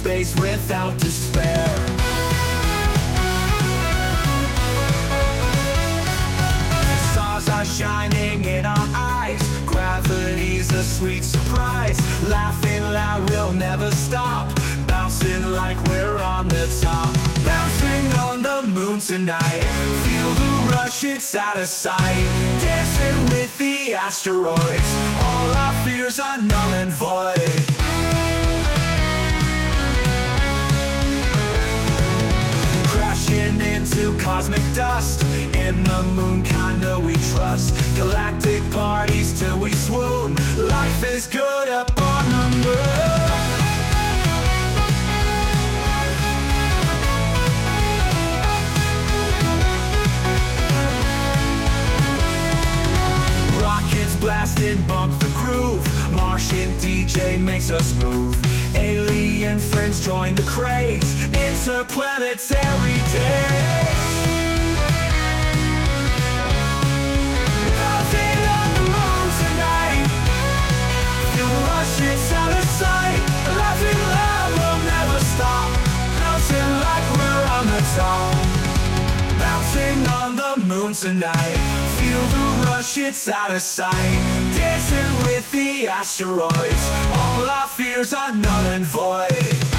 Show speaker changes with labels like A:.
A: space without despair. The stars are shining in our eyes, gravity's a sweet surprise. Laughing loud, we'll never stop, bouncing like we're on the top. Bouncing on the moon tonight, feel the rush, it's out of sight. Dancing with the asteroids, all our fears are null and void. Crashing into cosmic dust, in the moon kinda we trust. Galactic parties till we swoon, life is good up on the moon. Blasted, bump the groove, Martian DJ makes us move. Alien friends join the craze, interplanetary days. Bouncing on the moon tonight, feel the rush, it's out of sight. Laughing loud, we'll never stop, bouncing like we're on the top. Bouncing on the moon tonight, feel the rush, it's out of sight. Dancing with the asteroids, all our fears are null and void.